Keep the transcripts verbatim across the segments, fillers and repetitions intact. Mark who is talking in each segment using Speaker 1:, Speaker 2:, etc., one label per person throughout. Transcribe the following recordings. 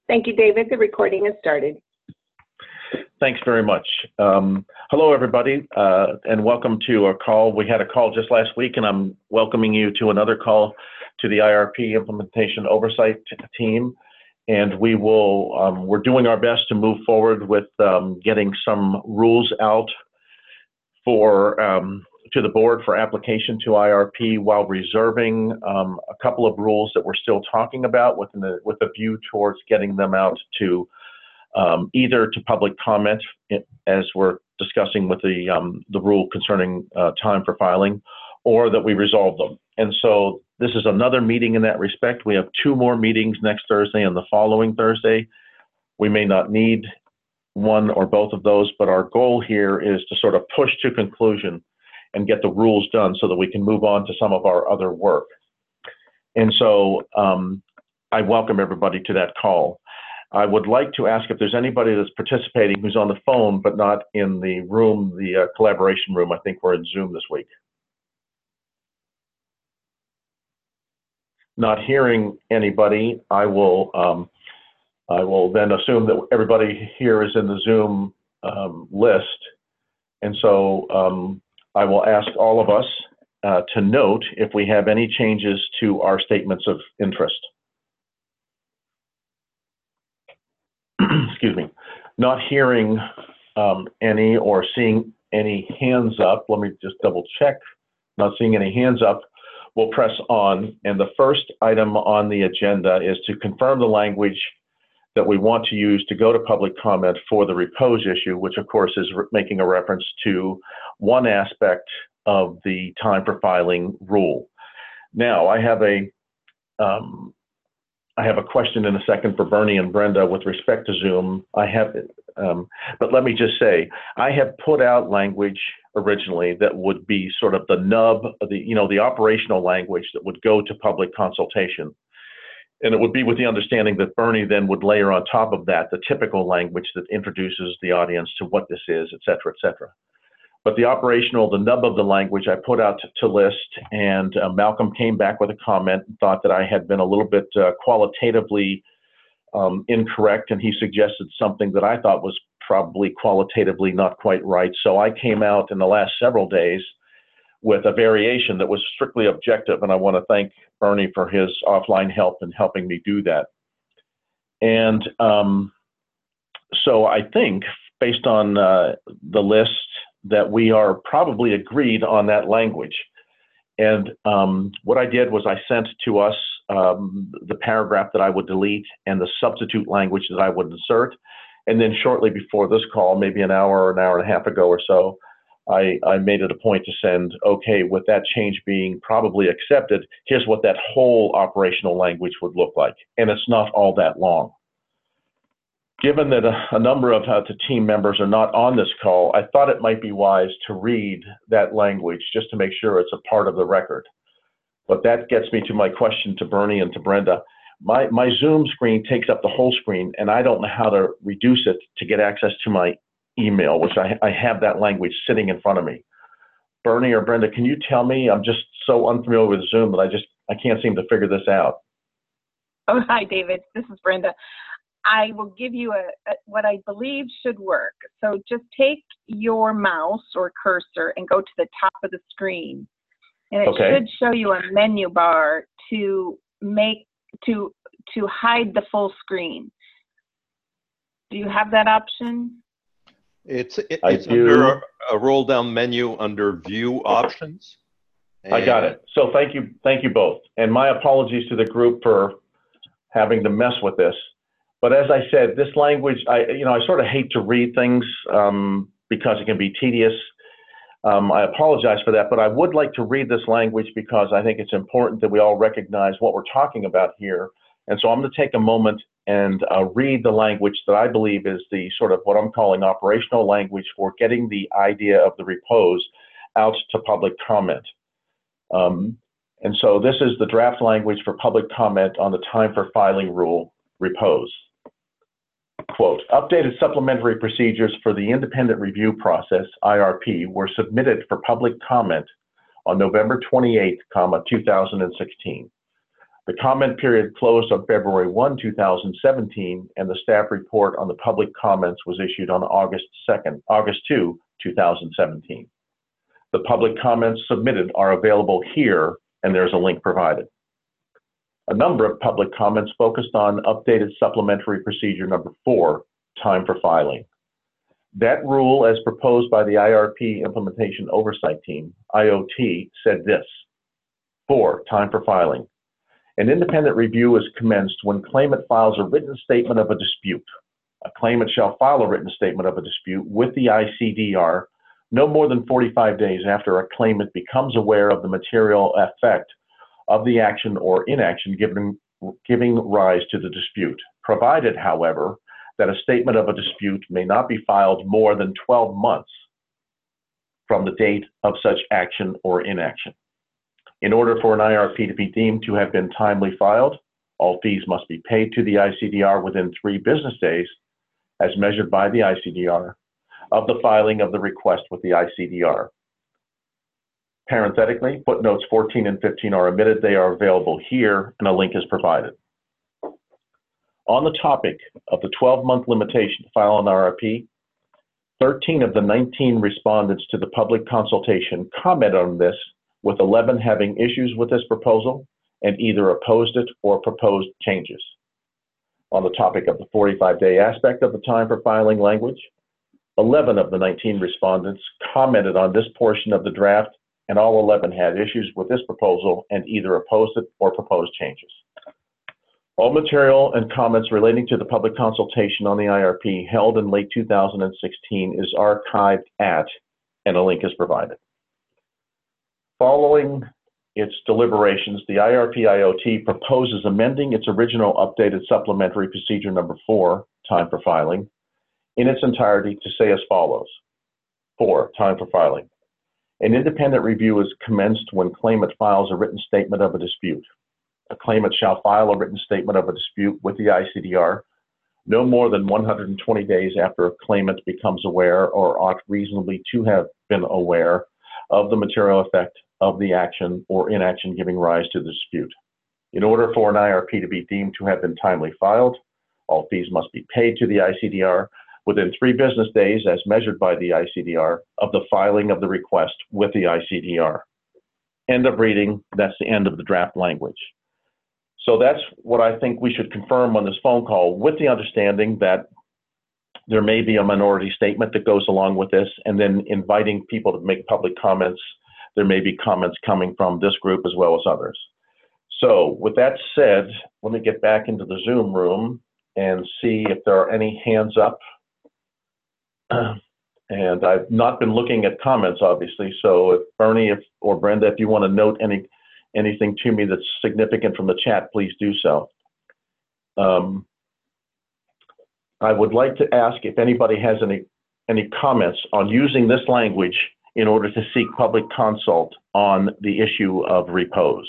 Speaker 1: Thank you, David. The recording has started.
Speaker 2: Thanks very much. Um, hello, everybody, uh, and welcome to our call. We had a call just last week, and I'm welcoming you to another call to the I R P Implementation Oversight Team. And we will, um, we're doing our best to move forward with um, getting some rules out for um, to the board for application to I R P, while reserving um, a couple of rules that we're still talking about with the, with a view towards getting them out to um, either to public comment, as we're discussing with the um, the rule concerning uh, time for filing, or that we resolve them. And so this is another meeting in that respect. We have two more meetings next Thursday and the following Thursday. We may not need one or both of those, but our goal here is to sort of push to conclusion and get the rules done so that we can move on to some of our other work. And so um, I welcome everybody to that call. I would like to ask if there's anybody that's participating who's on the phone but not in the room, the uh, collaboration room. I think we're in Zoom this week. Not hearing anybody, I will um, I will then assume that everybody here is in the Zoom um, list. And so um, I will ask all of us uh, to note if we have any changes to our statements of interest. Excuse me. Not hearing um, any or seeing any hands up. Let me just double check. Not seeing any hands up. We'll press on. And the first item on the agenda is to confirm the language that we want to use to go to public comment for the repose issue, which of course is making a reference to one aspect of the time for filing rule. Now, I have a um, I have a question in a second for Bernie and Brenda with respect to Zoom. I have, um, but let me just say, I have put out language originally that would be sort of the nub, of the you know, the operational language that would go to public consultation. And it would be with the understanding that Bernie then would layer on top of that the typical language that introduces the audience to what this is, et cetera, et cetera. But the operational, the nub of the language I put out to, to list, and uh, Malcolm came back with a comment and thought that I had been a little bit uh, qualitatively um, incorrect, and he suggested something that I thought was probably qualitatively not quite right. So I came out in the last several days with a variation that was strictly objective, and I want to thank Bernie for his offline help in helping me do that. And um, so I think, based on uh, the list, that we are probably agreed on that language. And um, what I did was I sent to us um, the paragraph that I would delete and the substitute language that I would insert. And then shortly before this call, maybe an hour or an hour and a half ago or so, I, I made it a point to send, okay, with that change being probably accepted, here's what that whole operational language would look like. And it's not all that long. Given that a, a number of uh, the team members are not on this call, I thought it might be wise to read that language just to make sure it's a part of the record. But that gets me to my question to Bernie and to Brenda. My, my Zoom screen takes up the whole screen, and I don't know how to reduce it to get access to my email, which I, I have that language sitting in front of me. Bernie or Brenda, can you tell me? I'm just so unfamiliar with Zoom that I just, I can't seem to figure this out.
Speaker 3: Oh, hi, David. This is Brenda. I will give you a, a what I believe should work. So just take your mouse or cursor and go to the top of the screen. And it
Speaker 2: Okay.
Speaker 3: should show you a menu bar to make, to, to hide the full screen. Do you have that option?
Speaker 4: It's, it,
Speaker 2: I
Speaker 4: it's
Speaker 2: do.
Speaker 4: under a, a roll down menu under view options.
Speaker 2: I got it. So thank you, thank you both. And my apologies to the group for having to mess with this. But as I said, this language, I, you know, I sort of hate to read things um, because it can be tedious. Um, I apologize for that, but I would like to read this language because I think it's important that we all recognize what we're talking about here. And so I'm going to take a moment and uh, read the language that I believe is the sort of what I'm calling operational language for getting the idea of the repose out to public comment. Um, and so this is the draft language for public comment on the time for filing rule, repose. Quote, updated supplementary procedures for the independent review process, I R P, were submitted for public comment on November twenty-eighth, two thousand sixteen. The comment period closed on February first, two thousand seventeen, and the staff report on the public comments was issued on August second, August second, two thousand seventeen. The public comments submitted are available here, and there's a link provided. A number of public comments focused on updated supplementary procedure number four, time for filing. That rule, as proposed by the I R P Implementation Oversight Team, I O T, said this: four, time for filing. An independent review is commenced when claimant files a written statement of a dispute. A claimant shall file a written statement of a dispute with the I C D R no more than forty-five days after a claimant becomes aware of the material effect of the action or inaction given, giving rise to the dispute, provided, however, that a statement of a dispute may not be filed more than twelve months from the date of such action or inaction. In order for an I R P to be deemed to have been timely filed, all fees must be paid to the I C D R within three business days, as measured by the I C D R, of the filing of the request with the I C D R. Parenthetically, footnotes fourteen and fifteen are omitted. They are available here, and a link is provided. On the topic of the twelve-month limitation to file an R R P, thirteen of the nineteen respondents to the public consultation commented on this, with eleven having issues with this proposal and either opposed it or proposed changes. On the topic of the forty-five day aspect of the time for filing language, eleven of the nineteen respondents commented on this portion of the draft, and all eleven had issues with this proposal and either opposed it or proposed changes. All material and comments relating to the public consultation on the I R P held in late two thousand sixteen is archived at, and a link is provided. Following its deliberations, the I R P I O T proposes amending its original updated supplementary procedure number four, time for filing, in its entirety to say as follows. Four, time for filing. An independent review is commenced when claimant files a written statement of a dispute. A claimant shall file a written statement of a dispute with the I C D R no more than one hundred twenty days after a claimant becomes aware or ought reasonably to have been aware of the material effect of the action or inaction giving rise to the dispute. In order for an I R P to be deemed to have been timely filed, all fees must be paid to the I C D R within three business days as measured by the I C D R of the filing of the request with the I C D R. End of reading. That's the end of the draft language. So that's what I think we should confirm on this phone call, with the understanding that there may be a minority statement that goes along with this, and then inviting people to make public comments. There may be comments coming from this group as well as others. So with that said, let me get back into the Zoom room and see if there are any hands up. And I've not been looking at comments, obviously, so if Bernie if, or Brenda, if you want to note any anything to me that's significant from the chat, please do so. Um, I would like to ask if anybody has any, any comments on using this language in order to seek public consult on the issue of repose.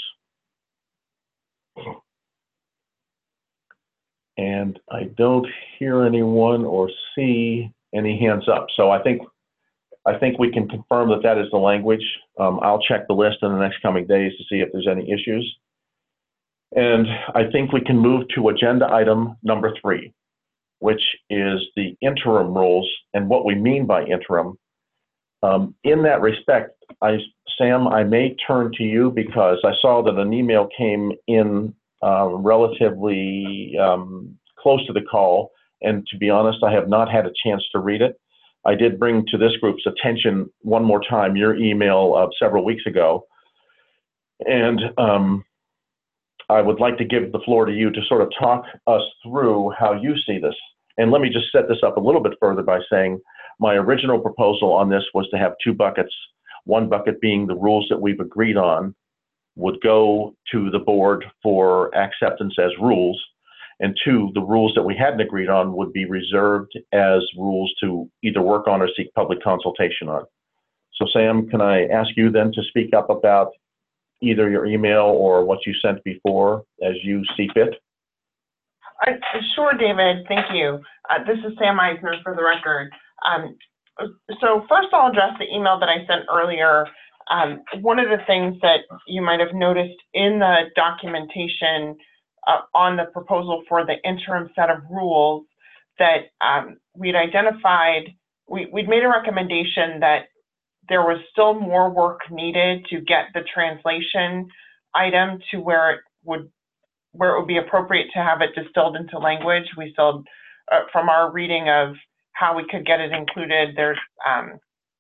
Speaker 2: And I don't hear anyone or see any hands up. So I think I think we can confirm that that is the language. Um, I'll check the list in the next coming days to see if there's any issues. And I think we can move to agenda item number three, which is the interim rules and what we mean by interim. Um, in that respect, I, Sam, I may turn to you because I saw that an email came in uh, relatively um, close to the call. And to be honest, I have not had a chance to read it. I did bring to this group's attention one more time your email of several weeks ago. And um, I would like to give the floor to you to sort of talk us through how you see this. And let me just set this up a little bit further by saying my original proposal on this was to have two buckets. One bucket being the rules that we've agreed on would go to the board for acceptance as rules. And two, the rules that we hadn't agreed on would be reserved as rules to either work on or seek public consultation on. So Sam, can I ask you then to speak up about either your email or what you sent before as you see fit?
Speaker 5: Uh, sure, David, thank you. Uh, this is Sam Eisner for the record. Um, so first I'll address the email that I sent earlier Um, one of the things that you might have noticed in the documentation uh, on the proposal for the interim set of rules that um, we'd identified, we, we'd made a recommendation that there was still more work needed to get the translation item to where it would where it would be appropriate to have it distilled into language. We still, uh, from our reading of how we could get it included, there's um,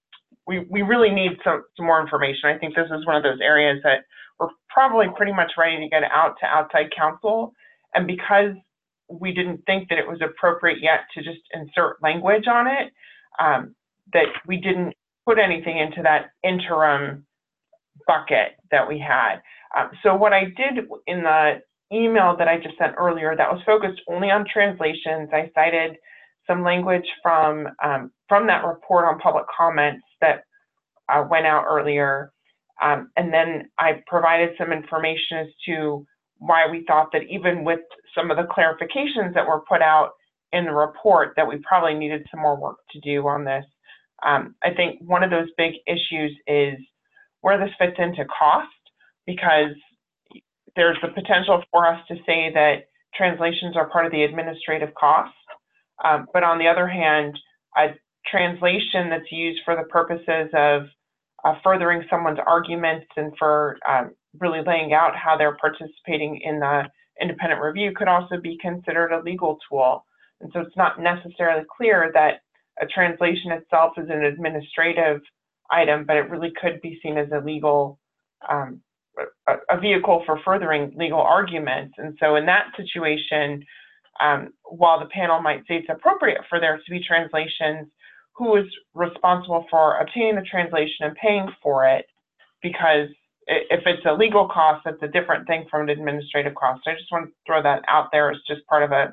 Speaker 5: we we really need some some more information. I think this is one of those areas that we're probably pretty much ready to get out to outside counsel, and because we didn't think that it was appropriate yet to just insert language on it, um, that we didn't put anything into that interim bucket that we had. Um, so what I did in the email that I just sent earlier that was focused only on translations, I cited some language from um, from that report on public comments that uh, went out earlier. Um, and then I provided some information as to why we thought that even with some of the clarifications that were put out in the report that we probably needed some more work to do on this. Um, I think one of those big issues is where this fits into cost, because there's the potential for us to say that translations are part of the administrative cost. Um, but on the other hand, a translation that's used for the purposes of uh, furthering someone's arguments and for um, really laying out how they're participating in the independent review could also be considered a legal tool. And so it's not necessarily clear that a translation itself is an administrative item, but it really could be seen as a legal, um, a, a vehicle for furthering legal arguments. And so in that situation, um, while the panel might say it's appropriate for there to be translations, who is responsible for obtaining the translation and paying for it? Because if it's a legal cost, that's a different thing from an administrative cost. I just want to throw that out there as just part of a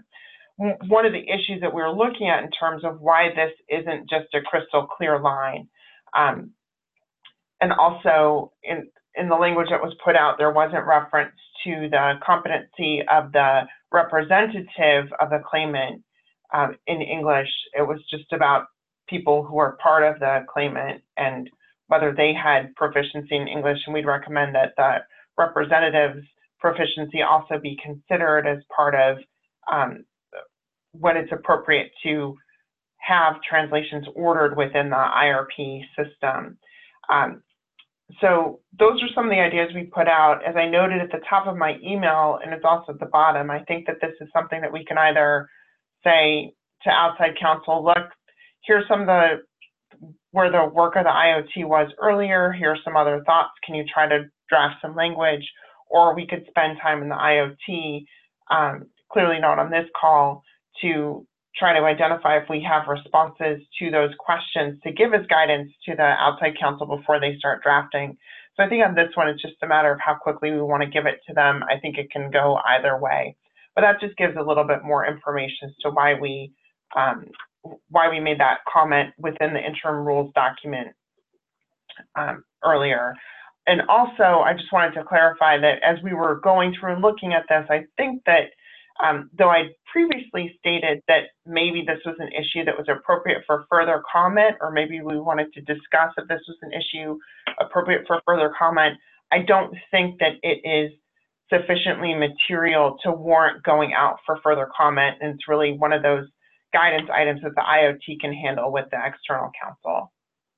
Speaker 5: one of the issues that we were looking at in terms of why this isn't just a crystal clear line. Um, and also in, in the language that was put out, there wasn't reference to the competency of the representative of the claimant um, in English. It was just about people who are part of the claimant and whether they had proficiency in English, and we'd recommend that the representative's proficiency also be considered as part of um, when it's appropriate to have translations ordered within the I R P system. Um, so those are some of the ideas we put out. As I noted at the top of my email, and it's also at the bottom, I think that this is something that we can either say to outside counsel, look, here's some of the, where the work of the I O T was earlier, here's some other thoughts, can you try to draft some language? Or we could spend time in the I O T, um, clearly not on this call, to try to identify if we have responses to those questions to give as guidance to the outside counsel before they start drafting. So I think on this one, it's just a matter of how quickly we want to give it to them. I think it can go either way, but that just gives a little bit more information as to why we um, why we made that comment within the interim rules document um, earlier. And also, I just wanted to clarify that as we were going through and looking at this, I think that Um, though I previously stated that maybe this was an issue that was appropriate for further comment, or maybe we wanted to discuss if this was an issue appropriate for further comment, I don't think that it is sufficiently material to warrant going out for further comment. And it's really one of those guidance items that the I O T can handle with the external counsel.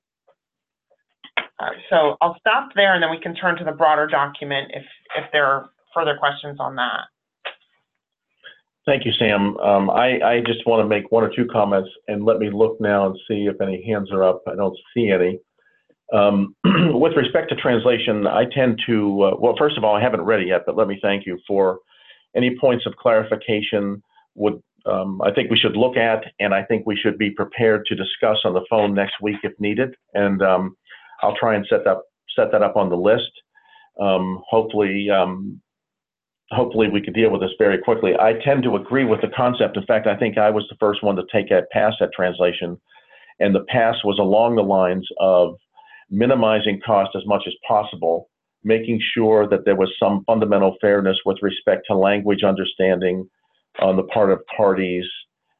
Speaker 5: Uh, so I'll stop there, and then we can turn to the broader document if, if there are further questions on that.
Speaker 2: Thank you, Sam. Um, I, I just want to make one or two comments, and let me look now and see if any hands are up. I don't see any. Um, with respect to translation, I tend to, uh, well, first of all, I haven't read it yet, but let me thank you for any points of clarification. Would um, I think we should look at, and I think we should be prepared to discuss on the phone next week if needed. And um, I'll try and set that, set that up on the list. Um, hopefully, um, Hopefully we could deal with this very quickly. I tend to agree with the concept. In fact, I think I was the first one to take a pass at translation, and the pass was along the lines of minimizing cost as much as possible, making sure that there was some fundamental fairness with respect to language understanding on the part of parties,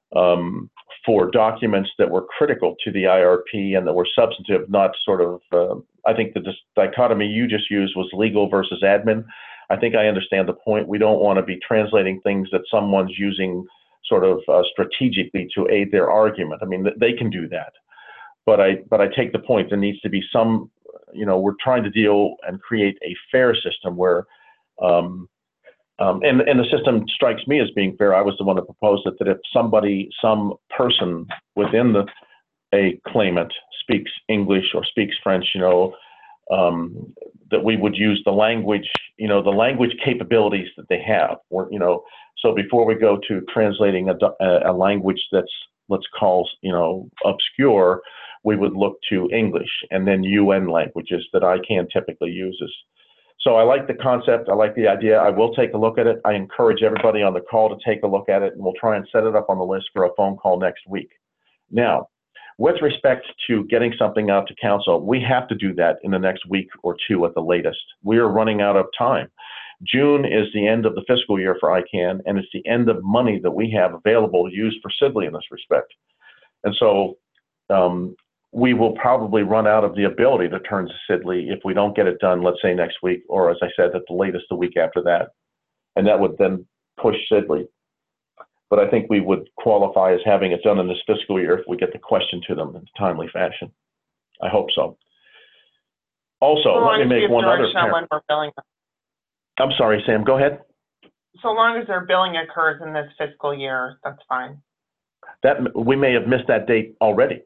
Speaker 2: um, for documents that were critical to the I R P and that were substantive, not sort of, uh, I think the dis- dichotomy you just used was legal versus admin. I think I understand the point. We don't want to be translating things that someone's using sort of uh, strategically to aid their argument. I mean, th- they can do that. But I, but I take the point. There needs to be some, you know, we're trying to deal and create a fair system where, um, um, and, and the system strikes me as being fair. I was the one that proposed it, that if somebody, some person within the, a claimant speaks English or speaks French, you know, um, that we would use the language, you know, the language capabilities that they have, or, you know, so before we go to translating a, a language that's, let's call, you know, obscure, we would look to English and then U N languages that I can typically use. So I like the concept. I like the idea. I will take a look at it. I encourage everybody on the call to take a look at it, and we'll try and set it up on the list for a phone call next week. Now, with respect to getting something out to council, we have to do that in the next week or two at the latest. We are running out of time. June is the end of the fiscal year for I CANN, and it's the end of money that we have available to use for Sidley in this respect. And so um, we will probably run out of the ability to turn to Sidley if we don't get it done, let's say next week, or as I said, at the latest the week after that. And that would then push Sidley. But I think we would qualify as having it done in this fiscal year if we get the question to them in a timely fashion. I hope so. Also,
Speaker 5: So
Speaker 2: let me make one other
Speaker 5: when we're billing.
Speaker 2: I'm sorry, Sam, go ahead.
Speaker 5: So long as their billing occurs in this fiscal year, that's fine.
Speaker 2: That we may have missed that date already.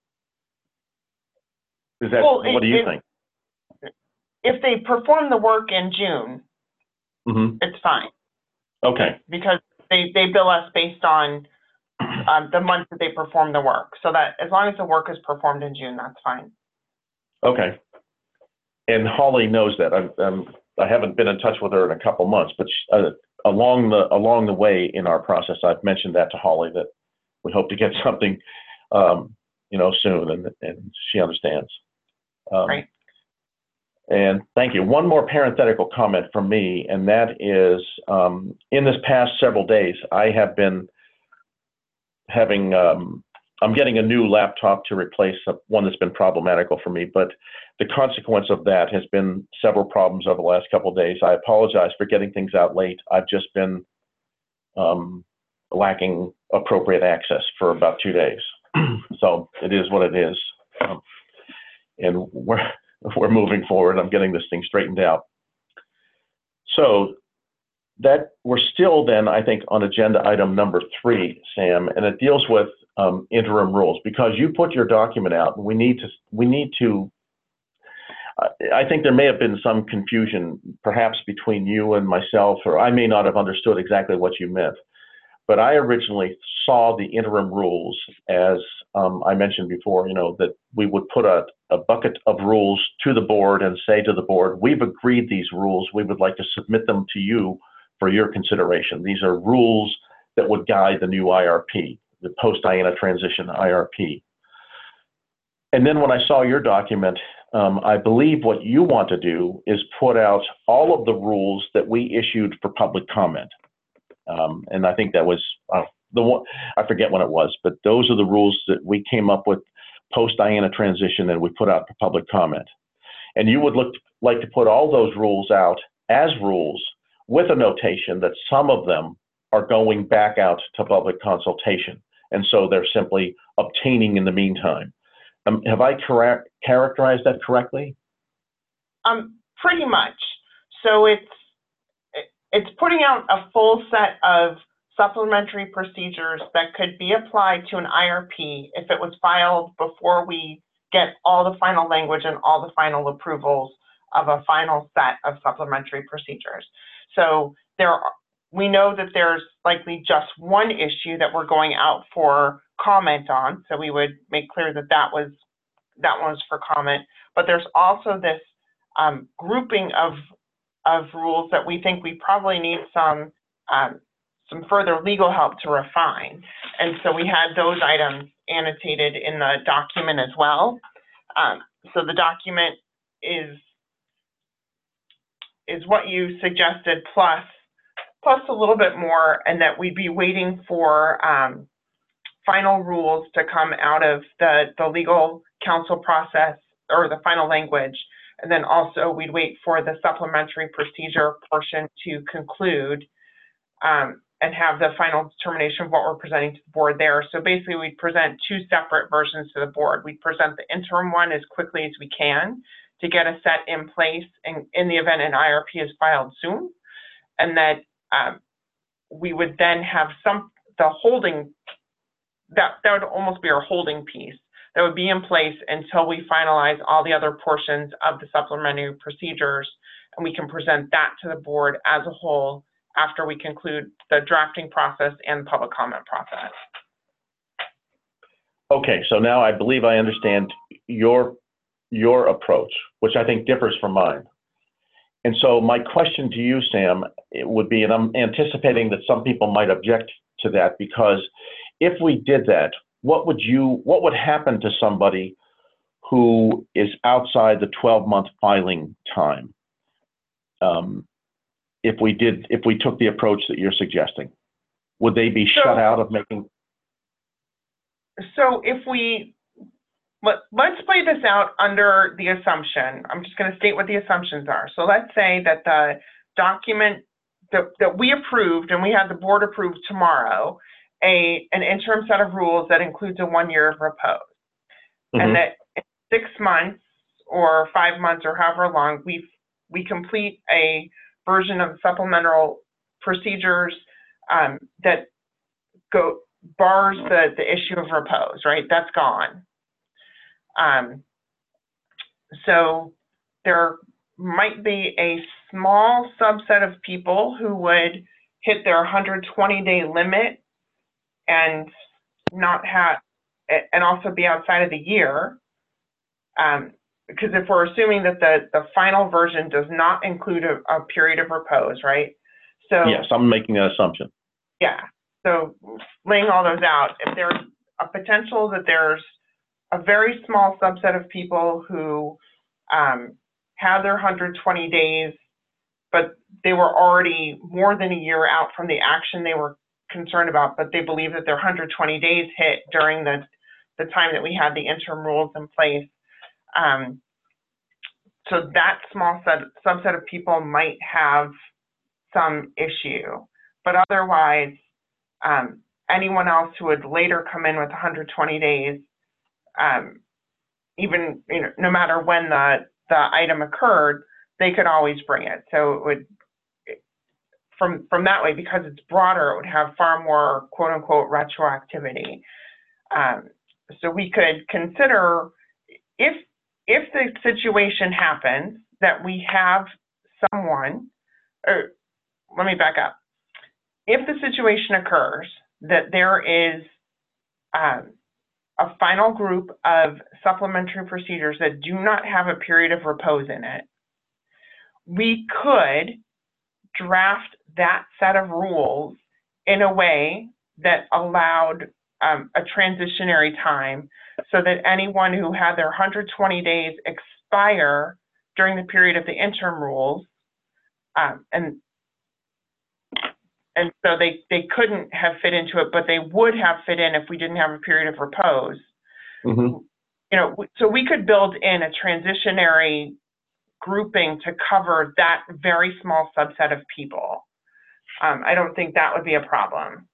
Speaker 2: Is that,
Speaker 5: Well,
Speaker 2: what
Speaker 5: it,
Speaker 2: do you
Speaker 5: it,
Speaker 2: think?
Speaker 5: If they perform the work in June,
Speaker 2: Mm-hmm.
Speaker 5: it's fine.
Speaker 2: Okay.
Speaker 5: Because they, they bill us based on um, the month that they perform the work. So that as long as the work is performed in June, that's fine.
Speaker 2: Okay. And Holly knows that. I'm, I'm, I haven't been in touch with her in a couple months, but uh, along the along the way in our process, I've mentioned that to Holly that we hope to get something, um, you know, soon, and and she understands. Um,
Speaker 5: right.
Speaker 2: And thank you. One more parenthetical comment from me, and that is, um, in this past several days, I have been having, um, I'm getting a new laptop to replace one that's been problematical for me, but the consequence of that has been several problems over the last couple of days. I apologize for getting things out late. I've just been um, lacking appropriate access for about two days. So it is what it is. Um, and we're, we're moving forward. I'm getting this thing straightened out. So that we're still then, I think, on agenda item number three, Sam, and it deals with um, interim rules, because you put your document out. We need to, we need to, I think there may have been some confusion perhaps between you and myself, or I may not have understood exactly what you meant. But I originally saw the interim rules as um, I mentioned before, you know, that we would put a, a bucket of rules to the board and say to the board, we've agreed these rules. We would like to submit them to you for your consideration. These are rules that would guide the new I R P, the post-Diana transition I R P. And then when I saw your document, um, I believe what you want to do is put out all of the rules that we issued for public comment. Um, and I think that was uh, the one, I forget when it was, but those are the rules that we came up with post-Diana transition and we put out for public comment. And you would look to, like to put all those rules out as rules with a notation that some of them are going back out to public consultation. And so they're simply obtaining in the meantime. Um, have I correct, characterized that correctly?
Speaker 5: Um, pretty much. So it's it's putting out a full set of supplementary procedures that could be applied to an I R P if it was filed before we get all the final language and all the final approvals of a final set of supplementary procedures. So there are, we know that there's likely just one issue that we're going out for comment on, so we would make clear that that was that one was for comment. But there's also this um, grouping of of rules that we think we probably need some um, some further legal help to refine. And so we had those items annotated in the document as well. Um, so the document is is what you suggested plus plus a little bit more, and that we'd be waiting for um, final rules to come out of the, the legal counsel process or the final language. And then also we'd wait for the supplementary procedure portion to conclude um, and have the final determination of what we're presenting to the board there. So basically we'd present two separate versions to the board. We'd present the interim one as quickly as we can to get a set in place in, in the event an I R P is filed soon. And that um, we would then have some, the holding, that, that would almost be our holding piece that would be in place until we finalize all the other portions of the supplementary procedures, and we can present that to the board as a whole after we conclude the drafting process and public comment process.
Speaker 2: Okay, so now I believe I understand your, your approach, which I think differs from mine. And so my question to you, Sam, it would be, and I'm anticipating that some people might object to that, because if we did that, what would you, what would happen to somebody who is outside the twelve month filing time? Um, if we did, if we took the approach that you're suggesting, would they be
Speaker 5: So-
Speaker 2: shut out of making?
Speaker 5: So if we, let, let's play this out under the assumption, I'm just going to state what the assumptions are. So let's say that the document that, that we approved and we had the board approved tomorrow, a, an interim set of rules that includes a one year of repose.
Speaker 2: Mhm.
Speaker 5: And that in six months or five months or however long, we we complete a version of supplemental procedures um, that go bars the, the issue of repose, right? That's gone. Um, so there might be a small subset of people who would hit their one hundred twenty day limit and not have, and also be outside of the year. Um, because if we're assuming that the, the final version does not include a, a period of repose, right? So
Speaker 2: Yes, I'm making that assumption.
Speaker 5: yeah, so laying all those out, if there's a potential that there's a very small subset of people who um, have their one hundred twenty days, but they were already more than a year out from the action they were concerned about, but they believe that their one hundred twenty days hit during the, the time that we had the interim rules in place. Um, so that small set, subset of people might have some issue, but otherwise, um, anyone else who would later come in with one hundred twenty days, um, even, you know, no matter when the, the item occurred, they could always bring it. So it would, from, from that way, because it's broader, it would have far more quote unquote retroactivity. Um, so we could consider if, if the situation happens that we have someone, or let me back up. If the situation occurs that there is um, a final group of supplementary procedures that do not have a period of repose in it, we could draft that set of rules in a way that allowed um, a transitionary time so that anyone who had their one hundred twenty days expire during the period of the interim rules, um, and and so they, they couldn't have fit into it, but they would have fit in if we didn't have a period of repose.
Speaker 2: Mm-hmm.
Speaker 5: You know, so we could build in a transitionary grouping to cover that very small subset of people. Um, I don't think that would be a problem.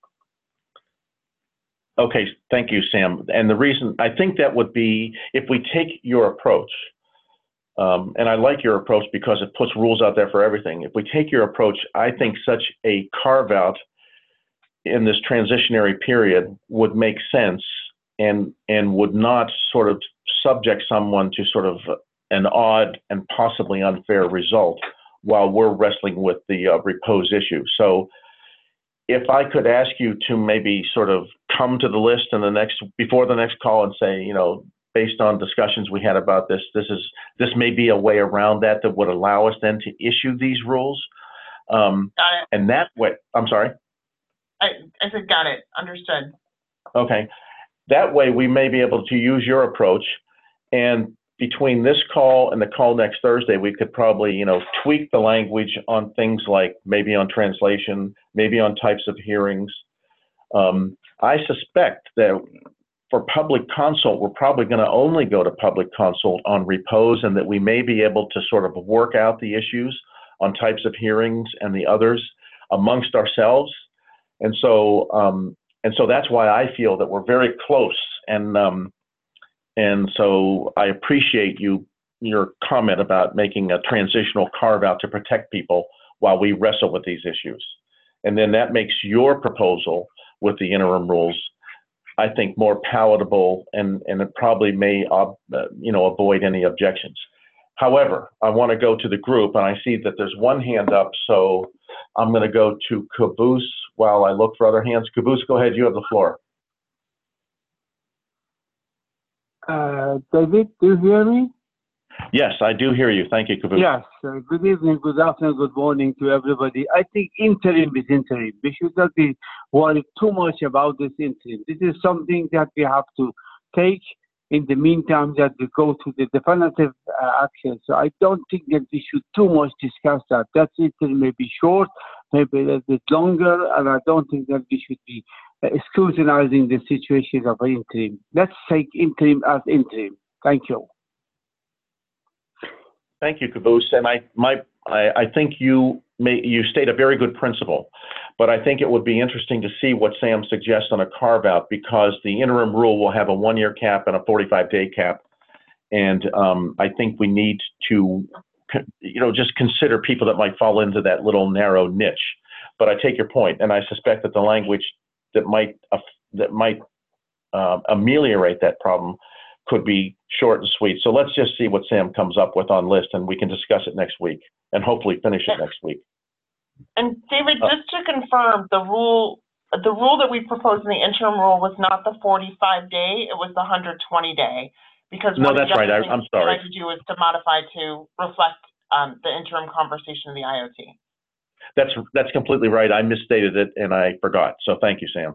Speaker 2: Okay, thank you, Sam. And the reason, I think that would be, if we take your approach, um, and I like your approach because it puts rules out there for everything. If we take your approach, I think such a carve out in this transitionary period would make sense and, and would not sort of subject someone to sort of an odd and possibly unfair result while we're wrestling with the uh, repose issue. So if I could ask you to maybe sort of come to the list in the next, before the next call and say, you know, based on discussions we had about this, this is, this may be a way around that that would allow us then to issue these rules. Um,
Speaker 5: Got it.
Speaker 2: and that way, I'm sorry?
Speaker 5: I, I said, got it, understood.
Speaker 2: Okay. That way we may be able to use your approach, and between this call and the call next Thursday, we could probably, you know, tweak the language on things like maybe on translation, maybe on types of hearings. Um, I suspect that for public consult, we're probably going to only go to public consult on repose, and that we may be able to sort of work out the issues on types of hearings and the others amongst ourselves. And so, um, and so that's why I feel that we're very close. And um, and so I appreciate you your comment about making a transitional carve out to protect people while we wrestle with these issues. And then that makes your proposal with the interim rules, I think, more palatable, and, and it probably may, uh, you know, avoid any objections. However, I want to go to the group, and I see that there's one hand up, so I'm going to go to Caboose while I look for other hands. Caboose, go ahead. You have the floor.
Speaker 6: Uh, David, do you hear me?
Speaker 2: Yes, I do hear you. Thank you, Caboose.
Speaker 6: Yes. Uh, good evening, good afternoon, good morning to everybody. I think interim is interim. We should not be worried too much about this interim. This is something that we have to take in the meantime that we go to the definitive uh, action. So I don't think that we should too much discuss that. That interim may be short, maybe a little bit longer, and I don't think that we should be uh, scrutinizing the situation of an interim. Let's take interim as interim. Thank you.
Speaker 2: Thank you, Caboose. And I, my, I, I think you may, you state a very good principle, but I think it would be interesting to see what Sam suggests on a carve out, because the interim rule will have a one year cap and a forty-five day cap. And um, I think we need to, you know, just consider people that might fall into that little narrow niche. But I take your point, and I suspect that the language that might, uh, that might uh, ameliorate that problem could be short and sweet. So let's just see what Sam comes up with on list, and we can discuss it next week and hopefully finish it next week.
Speaker 5: And David, just to confirm, the rule, the rule that we proposed in the interim rule was not the forty-five day, it was the one hundred twenty day. Because
Speaker 2: No,
Speaker 5: one of
Speaker 2: that's
Speaker 5: the
Speaker 2: right. I,
Speaker 5: other things
Speaker 2: I'm
Speaker 5: we'd
Speaker 2: sorry.
Speaker 5: like to do is to modify to reflect um, the interim conversation of the I O T.
Speaker 2: That's, that's completely right. I misstated it and I forgot. So thank you, Sam.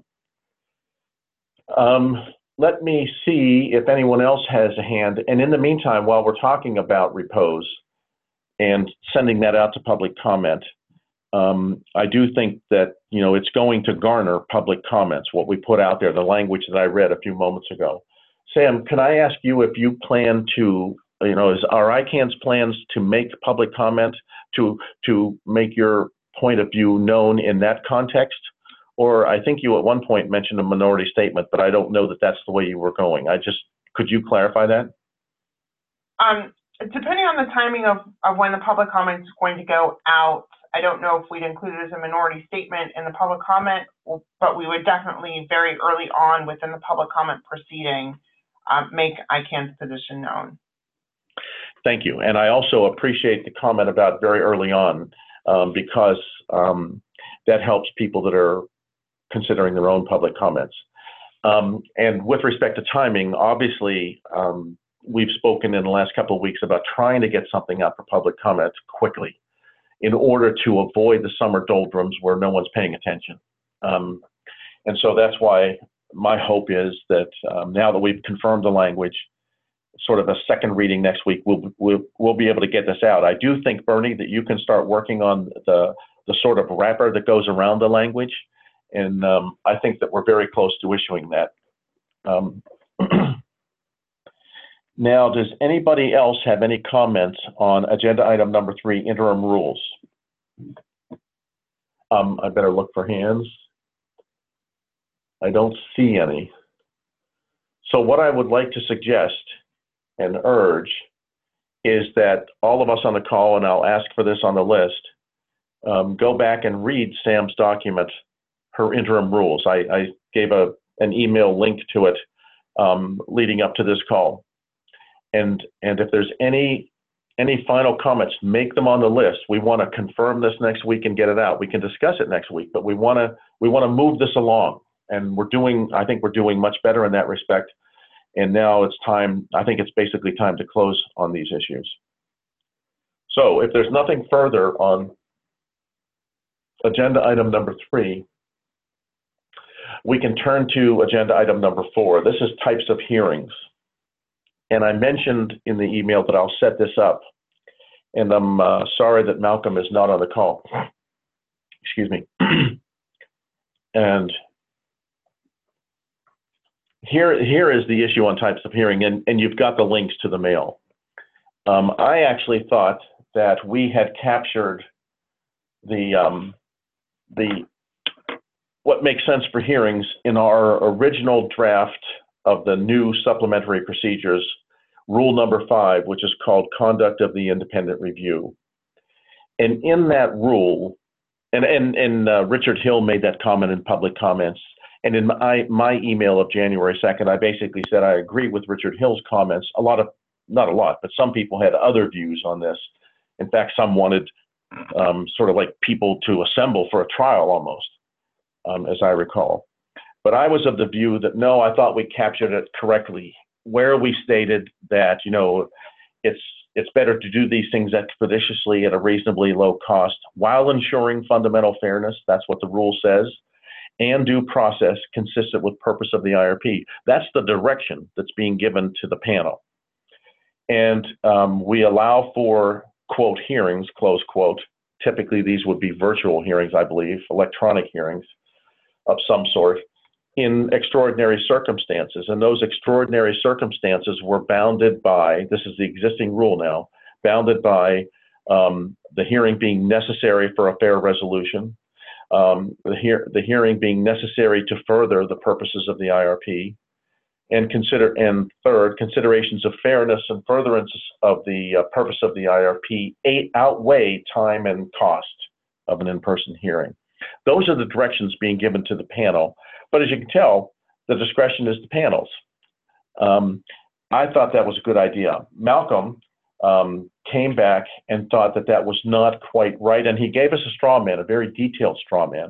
Speaker 2: Um, Let me see if anyone else has a hand. And in the meantime, while we're talking about repose and sending that out to public comment, um, I do think that, you know, it's going to garner public comments, what we put out there, the language that I read a few moments ago. Sam, can I ask you if you plan to, you know, is are I CAN's plans to make public comment, to, to make your point of view known in that context? Or I think you at one point mentioned a minority statement, but I don't know that that's the way you were going. I just, could you clarify that?
Speaker 5: Um, depending on the timing of, of when the public comment is going to go out, I don't know if we'd include it as a minority statement in the public comment, but we would definitely very early on within the public comment proceeding um, make I CAN's position known.
Speaker 2: Thank you. And I also appreciate the comment about very early on, um, because um, that helps people that are considering their own public comments. Um, and with respect to timing, obviously, um, we've spoken in the last couple of weeks about trying to get something out for public comment quickly in order to avoid the summer doldrums where no one's paying attention. Um, and so that's why my hope is that um, now that we've confirmed the language, sort of a second reading next week, we'll, we'll, we'll be able to get this out. I do think, Bernie, that you can start working on the, the sort of wrapper that goes around the language. And um, I think that we're very close to issuing that. Um, now, does anybody else have any comments on agenda item number three, interim rules? Um, I better look for hands. I don't see any. So what I would like to suggest and urge is that all of us on the call, and I'll ask for this on the list, um, go back and read Sam's document, her interim rules. I, I gave a, an email link to it um, leading up to this call. And, and if there's any, any final comments, make them on the list. We want to confirm this next week and get it out. We can discuss it next week, but we want to, we want to move this along. And we're doing, I think we're doing much better in that respect. And now it's time, I think it's basically time to close on these issues. So if there's nothing further on agenda item number three, we can turn to agenda item number four. This is types of hearings. And I mentioned in the email that I'll set this up. And I'm uh, sorry that Malcolm is not on the call. Excuse me. And here, here is the issue on types of hearing, and, and you've got the links to the mail. Um, I actually thought that we had captured the, um, the, what makes sense for hearings in our original draft of the new supplementary procedures, rule number five, which is called conduct of the independent review. And in that rule, and, and, and uh, Richard Hill made that comment in public comments. And in my, my email of January second, I basically said I agree with Richard Hill's comments. A lot of, not a lot, but some people had other views on this. In fact, some wanted um, sort of like people to assemble for a trial almost, um, as I recall. But I was of the view that, no, I thought we captured it correctly, where we stated that, you know, it's, it's better to do these things expeditiously at a reasonably low cost while ensuring fundamental fairness. That's what the rule says. And due process consistent with purpose of the I R P. That's the direction that's being given to the panel. And um, we allow for, quote, hearings, close quote. Typically, these would be virtual hearings, I believe, electronic hearings of some sort, in extraordinary circumstances. And those extraordinary circumstances were bounded by, this is the existing rule now, bounded by um, the hearing being necessary for a fair resolution, um, the, hear the hearing being necessary to further the purposes of the I R P, and consider, and third, considerations of fairness and furtherance of the uh, purpose of the I R P eight, outweigh time and cost of an in-person hearing. Those are the directions being given to the panel. But as you can tell, the discretion is the panel's. Um, I thought that was a good idea. Malcolm um, came back and thought that that was not quite right, and he gave us a straw man, a very detailed straw man.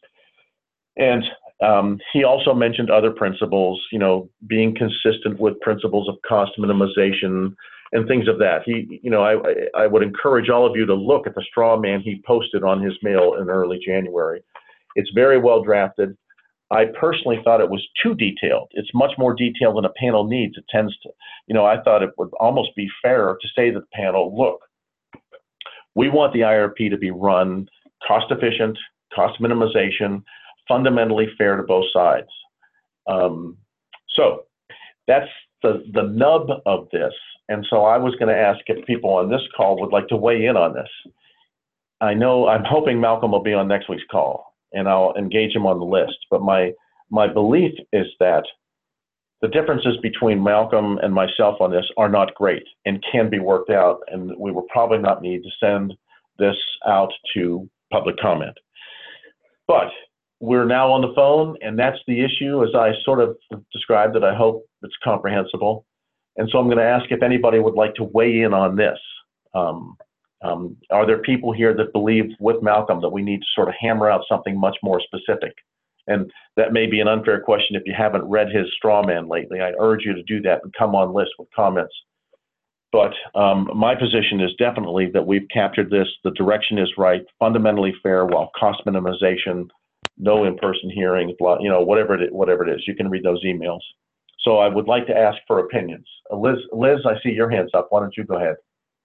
Speaker 2: And um, he also mentioned other principles, you know, being consistent with principles of cost minimization and things of that. He, you know, I, I would encourage all of you to look at the straw man he posted on his mail in early January. It's very well drafted. I personally thought it was too detailed. It's much more detailed than a panel needs. It tends to, you know, I thought it would almost be fair to say to the panel, look, we want the I R P to be run cost efficient, cost minimization, fundamentally fair to both sides. Um, so that's the, the nub of this. And so I was going to ask if people on this call would like to weigh in on this. I know, I'm hoping Malcolm will be on next week's call, and I'll engage him on the list. But my, my belief is that the differences between Malcolm and myself on this are not great and can be worked out, and we will probably not need to send this out to public comment. But we're now on the phone, and that's the issue, as I sort of described it. I hope it's comprehensible. And so I'm going to ask if anybody would like to weigh in on this. Um, um, are there people here that believe with Malcolm that we need to sort of hammer out something much more specific? And that may be an unfair question if you haven't read his straw man lately. I urge you to do that and come on list with comments. But um, my position is definitely that we've captured this. The direction is right, fundamentally fair, while cost minimization, no in-person hearings, you know, whatever it, whatever it is. You can read those emails. So I would like to ask for opinions. Uh, Liz, Liz, I see your hands up. Why don't you go ahead?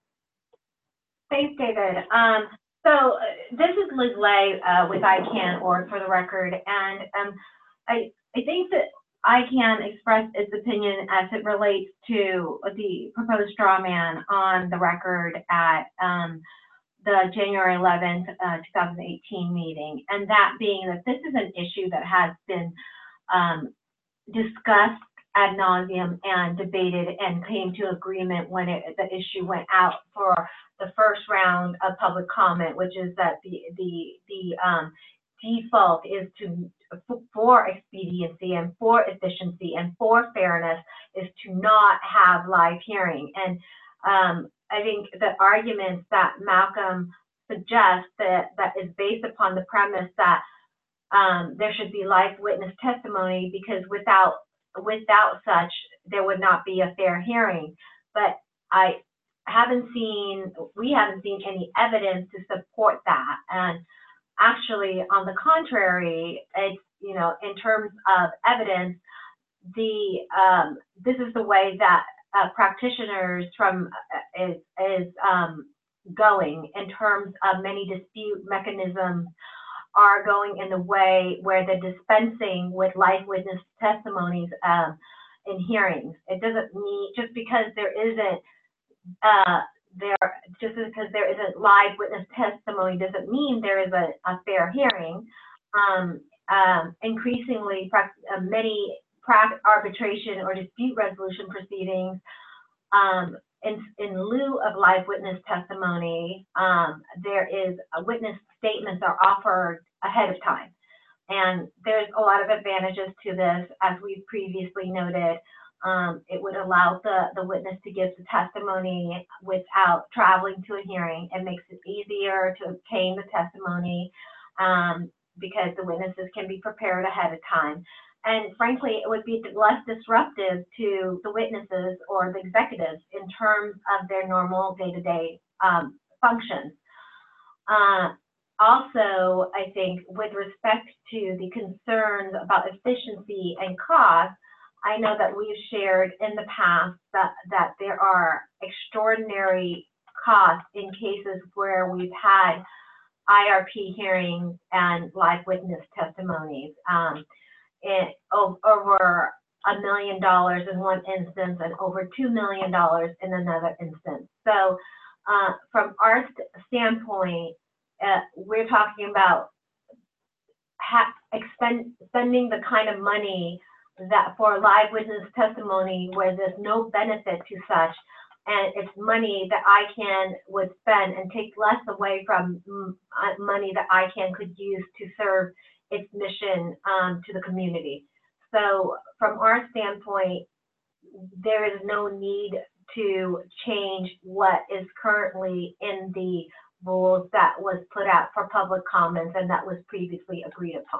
Speaker 7: Thanks, David. Um, so uh, this is Liz Lay uh, with I CAN org for the record, and um, I, I think that I CAN expressed its opinion as it relates to the proposed straw man on the record at um, the January eleventh, uh, two thousand eighteen meeting, and that being that this is an issue that has been um, discussed ad nauseum and debated and came to agreement when it, the issue went out for the first round of public comment, which is that the the the um, default is to for expediency and for efficiency and for fairness is to not have live hearing. And um, I think the arguments that Malcolm suggests that that is based upon the premise that um, there should be live witness testimony, because without without such there would not be a fair hearing. But I haven't seen, we haven't seen any evidence to support that. And actually, on the contrary, it's, you know, in terms of evidence, the um, this is the way that uh, practitioners from uh, is is um, going in terms of many dispute mechanisms are going in the way where they're dispensing with live witness testimonies um, in hearings. It doesn't mean, just because there isn't uh, there, just because there isn't live witness testimony doesn't mean there is a, a fair hearing. Um, um, increasingly, uh, many arbitration or dispute resolution proceedings, um, in, in lieu of live witness testimony, um, there is a witness statements are offered ahead of time. And there's a lot of advantages to this, as we've previously noted. Um, it would allow the, the witness to give the testimony without traveling to a hearing. It makes it easier to obtain the testimony um, because the witnesses can be prepared ahead of time. And frankly, it would be less disruptive to the witnesses or the executives in terms of their normal day-to-day um, functions. Uh, also, I think with respect to the concerns about efficiency and cost, I know that we've shared in the past that, that there are extraordinary costs in cases where we've had I R P hearings and live witness testimonies. Um, it, over a million dollars in one instance and over two million dollars in another instance. So uh, from our st standpoint, uh, we're talking about ha expend spending the kind of money that for live witness testimony where there's no benefit to such, and it's money that I C A N would spend and take less away from money that I C A N could use to serve its mission um, to the community. So from our standpoint, there is no need to change what is currently in the rules that was put out for public comments and that was previously agreed upon.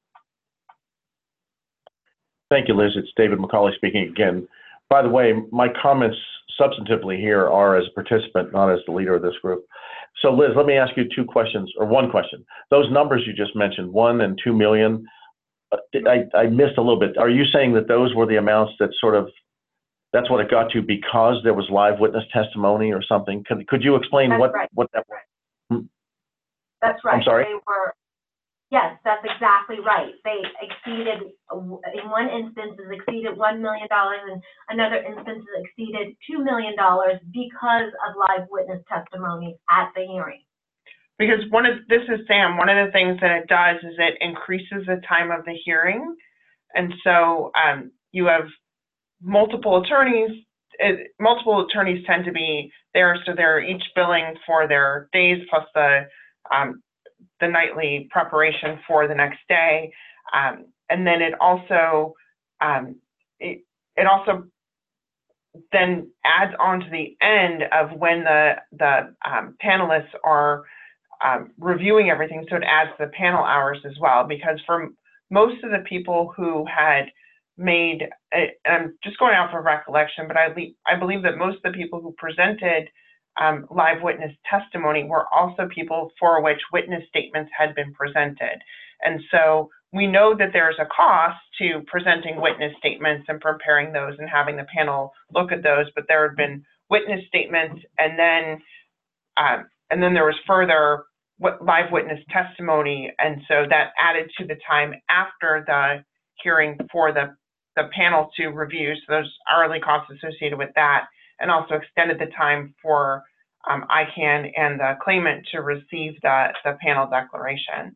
Speaker 2: Thank you, Liz. It's David McCauley speaking again. By the way, my comments substantively here are as a participant, not as the leader of this group. So Liz, let me ask you two questions, or one question. Those numbers you just mentioned, one and two million, I, I missed a little bit. Are you saying that those were the amounts that sort of, that's what it got to because there was live witness testimony or something? Could, could you explain
Speaker 7: That's
Speaker 2: what,
Speaker 7: right.
Speaker 2: what that was? Hmm?
Speaker 7: That's right.
Speaker 2: I'm sorry?
Speaker 7: They were, yes, that's exactly right. They exceeded, in one instance, it exceeded one million dollars, and another instance it exceeded two million dollars because of live witness testimonies at the hearing.
Speaker 5: Because one of, this is Sam, one of the things that it does is it increases the time of the hearing. And so um, you have multiple attorneys, it, multiple attorneys tend to be there, so they're each billing for their days plus the um, the nightly preparation for the next day. Um, and then it also, um, it, it also then adds on to the end of when the, the um, panelists are um, reviewing everything. So it adds the panel hours as well, because for most of the people who had made, I'm just going off of recollection, but I, I believe that most of the people who presented Um, live witness testimony were also people for which witness statements had been presented. And so we know that there's a cost to presenting witness statements and preparing those and having the panel look at those, but there had been witness statements, and then um, and then there was further live witness testimony, and so that added to the time after the hearing for the, the panel to review, so there's hourly costs associated with that, and also extended the time for um, I C A N and the claimant to receive the, the panel declaration.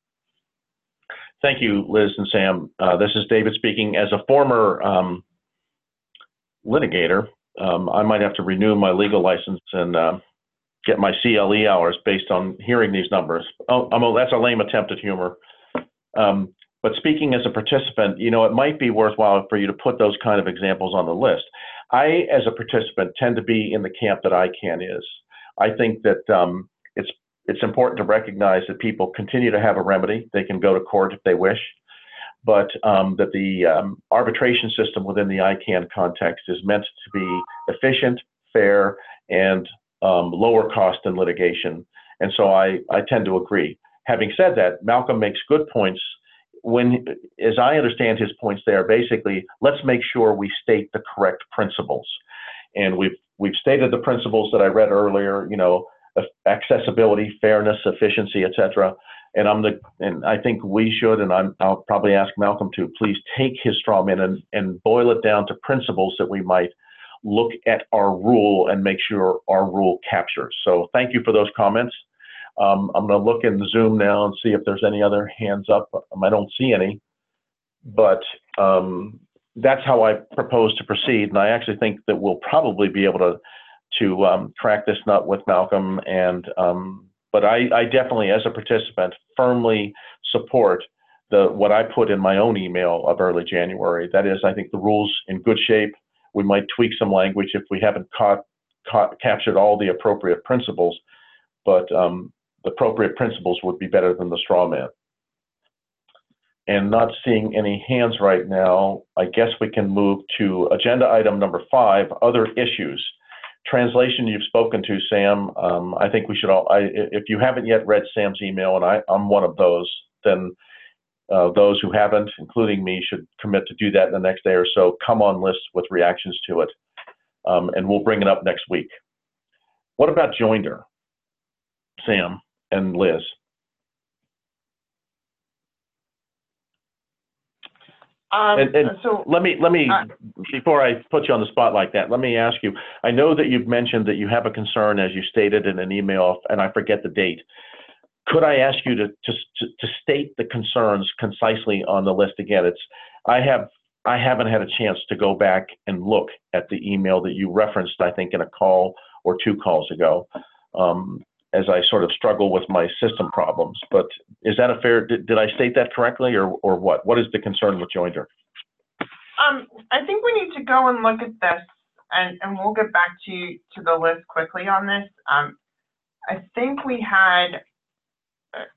Speaker 2: Thank you, Liz and Sam. Uh, this is David speaking. As a former um, litigator, um, I might have to renew my legal license and uh, get my C L E hours based on hearing these numbers. Oh, I'm a, that's a lame attempt at humor. Um, but speaking as a participant, you know, it might be worthwhile for you to put those kind of examples on the list. I, as a participant, tend to be in the camp that I C A N is. I think that um, it's it's important to recognize that people continue to have a remedy. They can go to court if they wish, but um, that the um, arbitration system within the I C A N context is meant to be efficient, fair, and um, lower cost than litigation. And so I, I tend to agree. Having said that, Malcolm makes good points. When, as I understand his points there, basically, let's make sure we state the correct principles. And we've, we've stated the principles that I read earlier, you know, accessibility, fairness, efficiency, et cetera. And I'm the, and I think we should, and I'm, I'll probably ask Malcolm to please take his straw man and, and boil it down to principles that we might look at our rule and make sure our rule captures. So thank you for those comments. Um, I'm going to look in Zoom now and see if there's any other hands up. Um, I don't see any, but um, that's how I propose to proceed. And I actually think that we'll probably be able to to um, crack this nut with Malcolm. And um, but I, I definitely, as a participant, firmly support the what I put in my own email of early January. That is, I think the rule's in good shape. We might tweak some language if we haven't caught, caught captured all the appropriate principles, but um, the appropriate principles would be better than the straw man. And not seeing any hands right now, I guess we can move to agenda item number five, other issues. Translation you've spoken to, Sam. Um, I think we should all, I, if you haven't yet read Sam's email, and I, I'm one of those, then uh, those who haven't, including me, should commit to do that in the next day or so. Come on list with reactions to it. Um, and we'll bring it up next week. What about joinder, Sam and Liz?
Speaker 5: Um,
Speaker 2: And, and
Speaker 5: so,
Speaker 2: let me, let me,
Speaker 5: uh,
Speaker 2: before I put you on the spot like that, let me ask you, I know that you've mentioned that you have a concern, as you stated in an email, and I forget the date. Could I ask you to, to, to state the concerns concisely on the list again? It's, I have, I haven't had a chance to go back and look at the email that you referenced, I think in a call or two calls ago, um, as I sort of struggle with my system problems. But is that a fair, did, did I state that correctly, or, or what? What is the concern with joinder?
Speaker 5: um, I think we need to go and look at this, and, and we'll get back to you, to the list quickly on this. Um, I think we had, uh,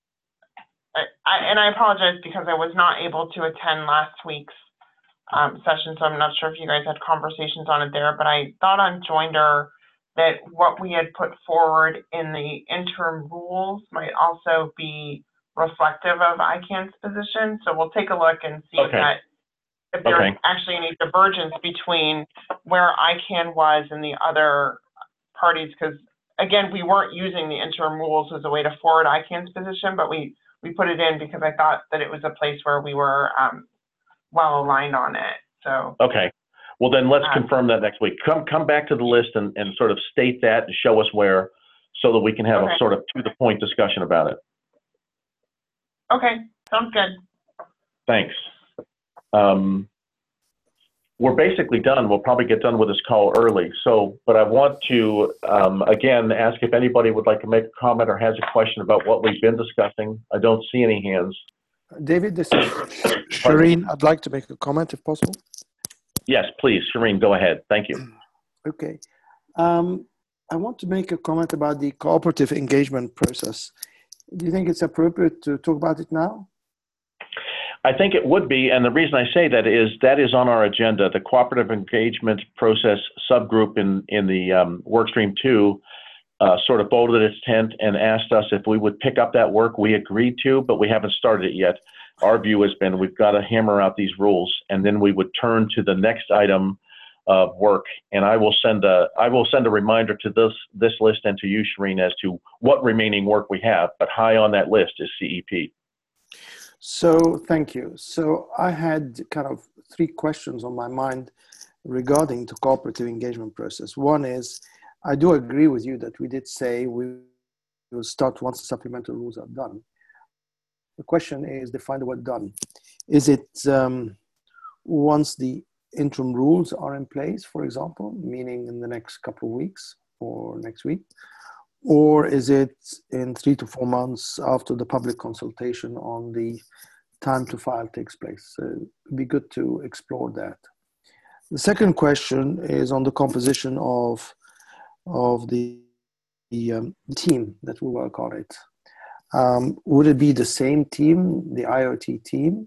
Speaker 5: I, I, and I apologize because I was not able to attend last week's um, session, so I'm not sure if you guys had conversations on it there, but I thought on joinder that what we had put forward in the interim rules might also be reflective of I CAN's position. So we'll take a look and see if
Speaker 2: Okay.
Speaker 5: that, if there's
Speaker 2: Okay.
Speaker 5: actually any divergence between where I CAN was and the other parties, because again, we weren't using the interim rules as a way to forward I CAN's position, but we, we put it in because I thought that it was a place where we were um, well aligned on it. So.
Speaker 2: Okay. Well, then let's
Speaker 5: Uh,
Speaker 2: confirm that next week. Come come back to the list and, and sort of state that and show us where, so that we can have
Speaker 5: Okay.
Speaker 2: a sort of to the point discussion about it.
Speaker 5: Okay, sounds good.
Speaker 2: Thanks. Um, we're basically done. We'll probably get done with this call early. So, but I want to, um, again, ask if anybody would like to make a comment or has a question about what we've been discussing. I don't see any hands.
Speaker 8: David, this is Shireen. I'd like to make a comment if possible.
Speaker 2: Yes, please, Shireen, go ahead. Thank you.
Speaker 8: Okay. Um, I want to make a comment about the cooperative engagement process. Do you think it's appropriate to talk about it now?
Speaker 2: I think it would be, and the reason I say that is that is on our agenda. The cooperative engagement process subgroup in, in the um, workstream two uh, sort of folded its tent and asked us if we would pick up that work. We agreed to, but we haven't started it yet. Our view has been we've got to hammer out these rules, and then we would turn to the next item of work. And I will send a I will send a reminder to this this list and to you, Shireen, as to what remaining work we have. But high on that list is C E P.
Speaker 8: So thank you. So I had kind of three questions on my mind regarding the cooperative engagement process. One is, I do agree with you that we did say we will start once the supplemental rules are done. The question is, define the word done. Is it um, once the interim rules are in place, for example, meaning in the next couple of weeks or next week? Or is it in three to four months after the public consultation on the time to file takes place? So it'd be good to explore that. The second question is on the composition of, of the, the um, team that will work on it. Um, would it be the same team, the I O T team,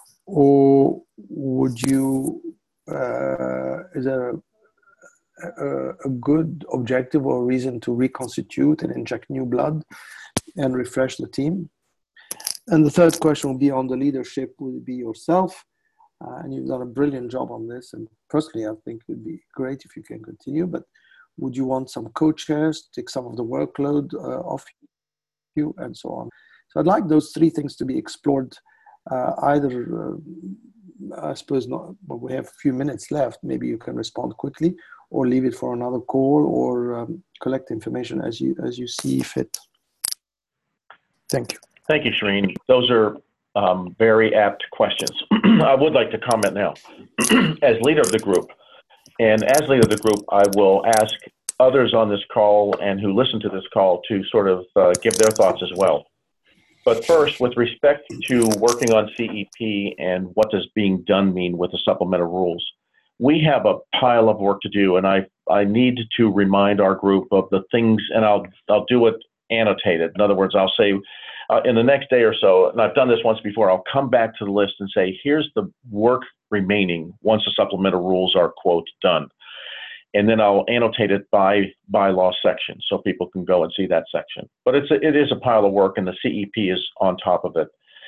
Speaker 8: or would you, uh, is there a, a, a good objective or reason to reconstitute and inject new blood and refresh the team? And the third question will be on the leadership. Will it be yourself? Uh, and you've done a brilliant job on this. And personally, I think it would be great if you can continue, but would you want some co-chairs, take some of the workload uh, off you, and so on? So I'd like those three things to be explored, uh, either, uh, I suppose, not, but we have a few minutes left. Maybe you can respond quickly, or leave it for another call, or um, collect information as you as you see fit. Thank you.
Speaker 2: Thank you, Shireen. Those are um, very apt questions. I would like to comment now. As leader of the group, and as leader of the group, I will ask others on this call and who listen to this call to sort of uh, give their thoughts as well. But first, with respect to working on C E P and what does being done mean with the supplemental rules, we have a pile of work to do, and I, I need to remind our group of the things, and I'll, I'll do it annotated. In other words, I'll say uh, in the next day or so, and I've done this once before, I'll come back to the list and say, here's the work remaining once the supplemental rules are, quote, done. And then I'll annotate it by bylaw section so people can go and see that section. But it's a, it is a pile of work, and the C E P is on top of it.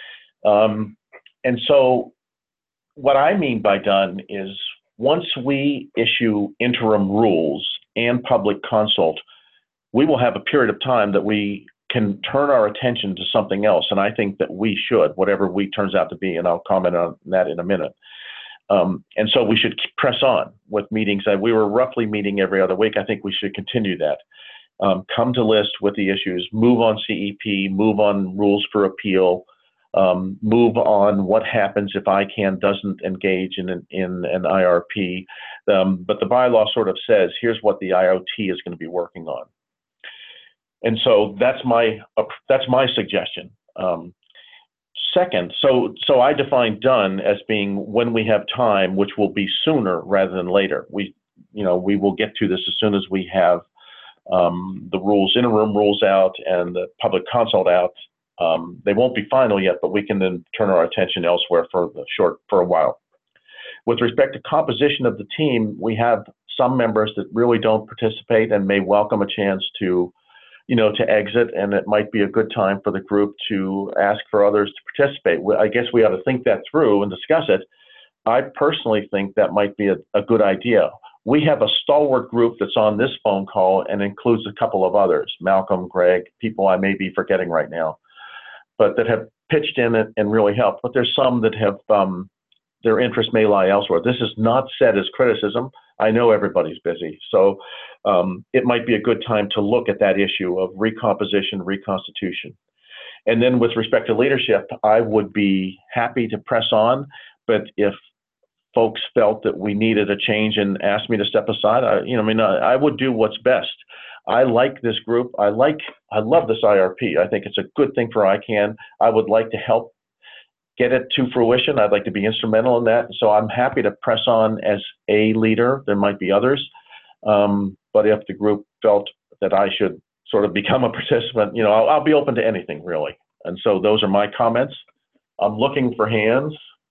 Speaker 2: Um, and so what I mean by done is once we issue interim rules and public consult, we will have a period of time that we can turn our attention to something else. And I think that we should, whatever we turns out to be, and I'll comment on that in a minute. Um, and so we should press on with meetings. Uh, we were roughly meeting every other week. I think we should continue that. Um, come to list with the issues, move on C E P, move on rules for appeal, um, move on what happens if I C A N doesn't engage in an, in an I R P. Um, but the bylaw sort of says, here's what the I O T is going to be working on. And so that's my, uh, that's my suggestion. Um, Second, so so I define done as being when we have time, which will be sooner rather than later. We, you know, we will get to this as soon as we have um, the rules, interim rules out and the public consult out. Um, they won't be final yet, but we can then turn our attention elsewhere for the short for a while. With respect to composition of the team, we have some members that really don't participate and may welcome a chance to, you know, to exit, and it might be a good time for the group to ask for others to participate. I guess we ought to think that through and discuss it. I personally think that might be a, a good idea. We have a stalwart group that's on this phone call and includes a couple of others, Malcolm, Greg, people I may be forgetting right now, but that have pitched in and, and really helped. But there's some that have, um, their interest may lie elsewhere. This is not said as criticism. I know everybody's busy. So um, it might be a good time to look at that issue of recomposition, reconstitution. And then with respect to leadership, I would be happy to press on, but if folks felt that we needed a change and asked me to step aside, I, you know, I mean, I, I would do what's best. I like this group. I like, I love this I R P. I think it's a good thing for I C A N. I would like to help get it to fruition. I'd like to be instrumental in that. So I'm happy to press on as a leader. There might be others. Um, but if the group felt that I should sort of become a participant, you know, I'll, I'll be open to anything really. And so those are my comments. I'm looking for hands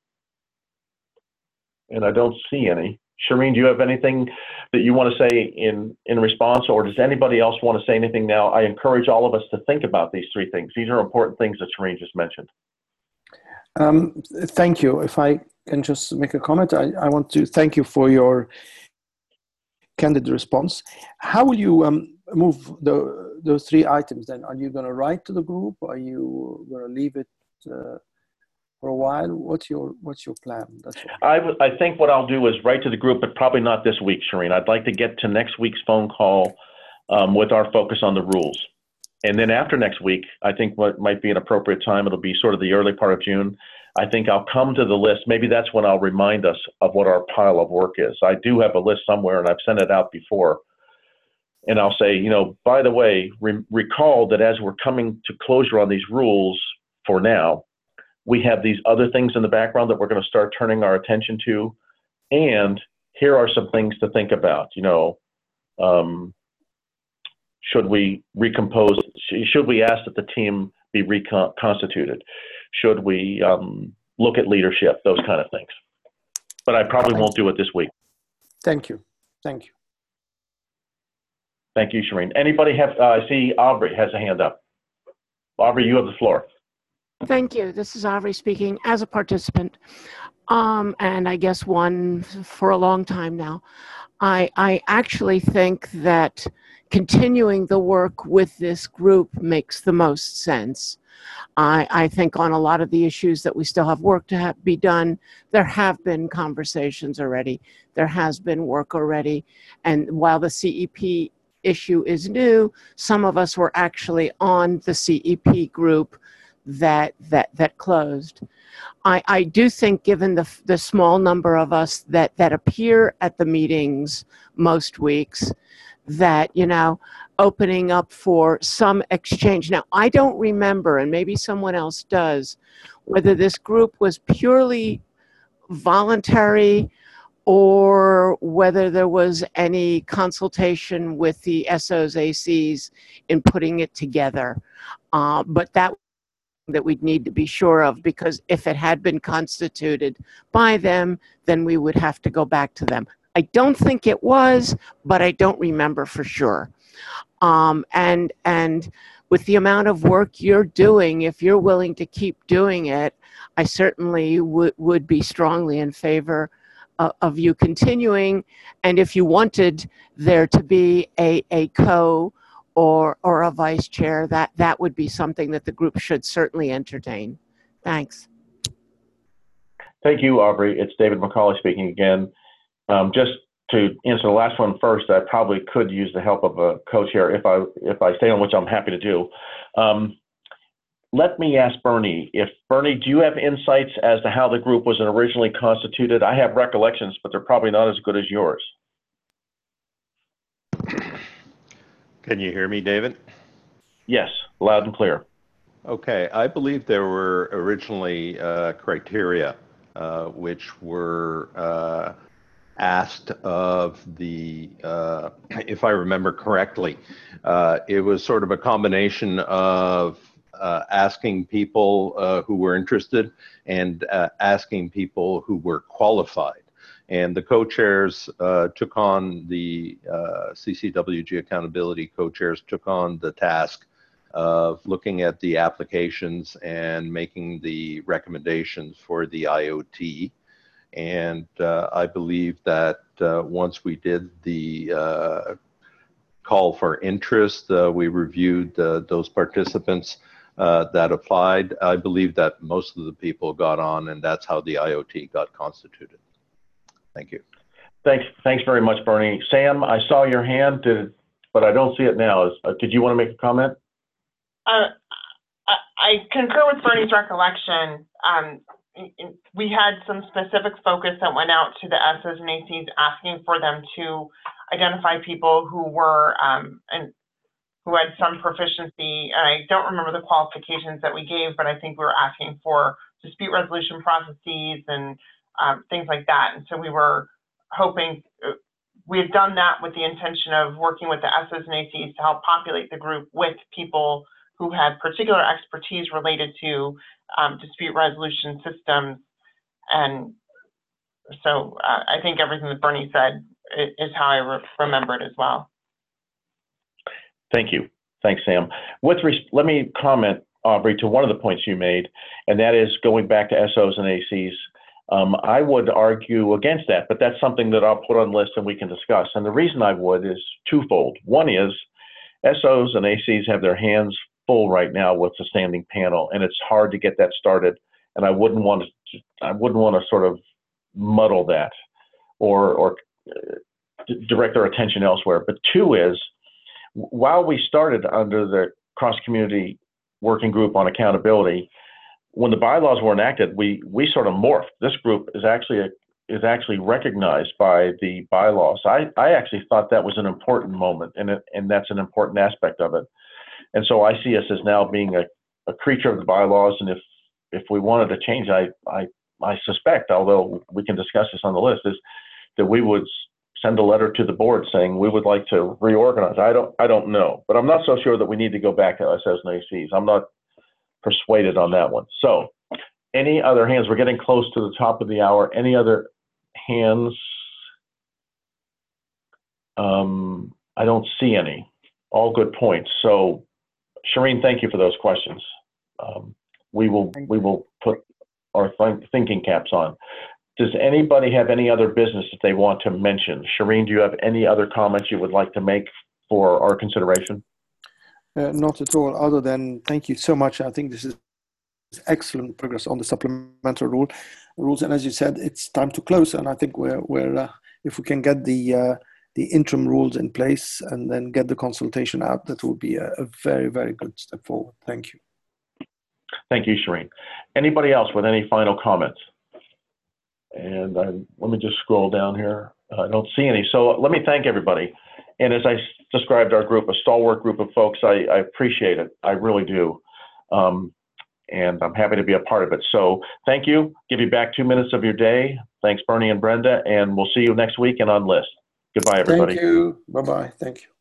Speaker 2: and I don't see any. Shireen, do you have anything that you want to say in, in response, or does anybody else want to say anything now? I encourage all of us to think about these three things. These are important things that Shireen just mentioned.
Speaker 8: Um, thank you. If I can just make a comment, I, I want to thank you for your candid response. How will you um, move the, those three items then? Are you going to write to the group? Are you going to leave it uh, for a while? What's your What's your plan? That's
Speaker 2: I, w I think what I'll do is write to the group, but probably not this week, Shireen. I'd like to get to next week's phone call um, with our focus on the rules. And then after next week, I think what might be an appropriate time, it'll be sort of the early part of June. I think I'll come to the list. Maybe that's when I'll remind us of what our pile of work is. I do have a list somewhere and I've sent it out before. And I'll say, you know, by the way, re recall that as we're coming to closure on these rules for now, we have these other things in the background that we're going to start turning our attention to. And here are some things to think about, you know, um, should we recompose, should we ask that the team be reconstituted? Should we um, look at leadership, those kind of things? But I probably won't do it this week.
Speaker 8: Thank you. Thank you.
Speaker 2: Thank you, Shireen. Anybody have, uh, I see Aubrey has a hand up. Aubrey, you have the floor.
Speaker 9: Thank you. This is Aubrey speaking as a participant, um, and I guess one for a long time now. I, I actually think that continuing the work with this group makes the most sense. I, I think on a lot of the issues that we still have work to have, be done, there have been conversations already. There has been work already. And while the C E P issue is new, some of us were actually on the C E P group that that that closed. I, I do think, given the the small number of us that that appear at the meetings most weeks, that, you know, opening up for some exchange. Now, I don't remember, and maybe someone else does, whether this group was purely voluntary or whether there was any consultation with the S Os, A Cs in putting it together. Uh, but that that we'd need to be sure of, because if it had been constituted by them, then we would have to go back to them. I don't think it was, but I don't remember for sure. Um, and and with the amount of work you're doing, if you're willing to keep doing it, I certainly would would be strongly in favor of, of you continuing. And if you wanted there to be a, a co or or a vice chair, that, that would be something that the group should certainly entertain. Thanks.
Speaker 2: Thank you, Aubrey. It's David McCauley speaking again. Um, just to answer the last one first, I probably could use the help of a co-chair if I if I stay on, which I'm happy to do. Um, let me ask Bernie. If Bernie, do you have insights as to how the group was originally constituted? I have recollections, but they're probably not as good as yours.
Speaker 4: Can you hear me, David?
Speaker 2: Yes, loud and clear.
Speaker 4: Okay, I believe there were originally uh, criteria uh, which were uh, asked of the, uh, if I remember correctly, uh, it was sort of a combination of uh, asking people uh, who were interested and uh, asking people who were qualified. And the co-chairs uh, took on the uh, C C W G accountability co-chairs took on the task of looking at the applications and making the recommendations for the I O T. And uh, I believe that uh, once we did the uh, call for interest, uh, we reviewed uh, those participants uh, that applied. I believe that most of the people got on, and that's how the I O T got constituted. Thank you.
Speaker 2: Thanks, thanks very much, Bernie. Sam, I saw your hand, did, but I don't see it now. Is, uh, did you want to make a comment?
Speaker 5: Uh, I, I concur with Bernie's recollection. Um, we had some specific focus that went out to the S Os and A Cs, asking for them to identify people who were um, and who had some proficiency. And I don't remember the qualifications that we gave, but I think we were asking for dispute resolution processes and um, things like that. And so we were hoping, uh, we had done that with the intention of working with the S Os and A Cs to help populate the group with people who had particular expertise related to um, dispute resolution systems. And so uh, I think everything that Bernie said is, is how I re remember it as well.
Speaker 2: Thank you. Thanks, Sam. With res let me comment, Aubrey, to one of the points you made, and that is going back to S Os and A Cs. Um, I would argue against that, but that's something that I'll put on the list and we can discuss. And the reason I would is twofold. One is S Os and A Cs have their hands full right now with the standing panel, and it's hard to get that started. And I wouldn't want to, I wouldn't want to sort of muddle that or, or direct our attention elsewhere. But two is, while we started under the cross-community working group on accountability, when the bylaws were enacted, we we sort of morphed. This group is actually a, is actually recognized by the bylaws. I I actually thought that was an important moment, and it, and that's an important aspect of it. And so I see us as now being a, a creature of the bylaws. And if if we wanted to change, I I I suspect, although we can discuss this on the list, is that we would send a letter to the board saying we would like to reorganize. I don't I don't know, but I'm not so sure that we need to go back to S Os and A Cs. I'm not persuaded on that one. So any other hands? We're getting close to the top of the hour. Any other hands? Um, I don't see any. All good points. So Shireen, thank you for those questions. Um, we will we will put our th thinking caps on. Does anybody have any other business that they want to mention? Shireen, do you have any other comments you would like to make for our consideration?
Speaker 8: Uh, not at all, other than thank you so much. I think this is excellent progress on the supplementary rule rules. And as you said, it's time to close. And I think we're, we're uh, if we can get the uh, the interim rules in place and then get the consultation out, that will be a, a very, very good step forward. Thank you.
Speaker 2: Thank you, Shireen. Anybody else with any final comments? And I, let me just scroll down here. I don't see any. So let me thank everybody. And as I described our group, a stalwart group of folks, I, I appreciate it. I really do. Um, and I'm happy to be a part of it. So thank you. Give you back two minutes of your day. Thanks, Bernie and Brenda. And we'll see you next week and on List. Goodbye, everybody.
Speaker 8: Thank you. Bye-bye. Thank you.